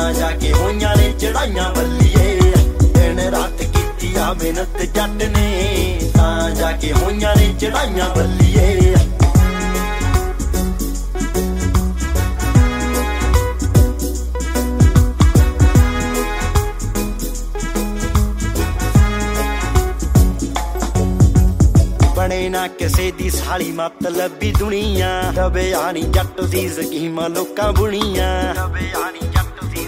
ਤਾਂ ਜਾ ਕੇ ਹੋਈਆਂ ਨੇ ਚੜਾਈਆਂ ਬੱਲੀਏ ਦਿਨ ਰਾਤ ਕੀਤੀ ਆ ਮਿਹਨਤ ਜੱਟ ਨੇ ਤਾਂ ਜਾ ਕੇ ਹੋਈਆਂ ਨੇ ਚੜਾਈਆਂ ਬੱਲੀਏ ਬਣੇ ਨਾ ਕਿਸੇ ਦੀ ਸਾਲੀ ਮਤਲਬੀ ਦੁਨੀਆ ਦਬਿਆ ਨੀ ਜੱਟ ਦੀ ਸਕੀਮਾਂ ਲੋਕਾਂ ਬੁਣੀਆਂ ਦਬਿਆ ਨੀ ਜੱਟ